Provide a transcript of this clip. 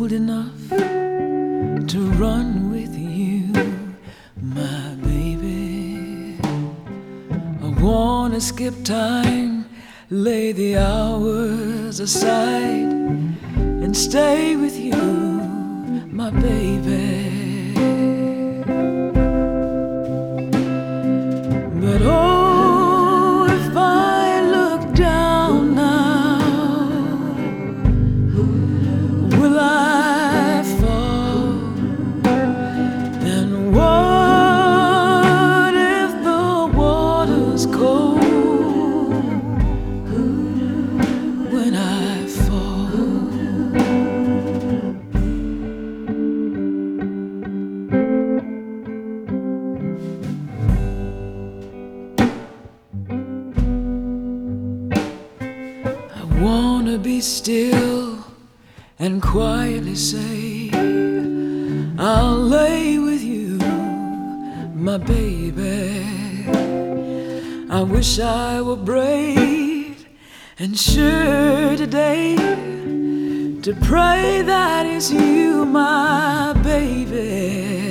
old enough to run with you, my baby. I wanna skip time, lay the hours aside, and stay with you, my baby. But oh, if I look down now, will I fall? And what if the water's cold when I fall? I wanna be still and quietly say, I'll lay with you, my baby. I wish I were brave and sure today to pray that it's you, my baby.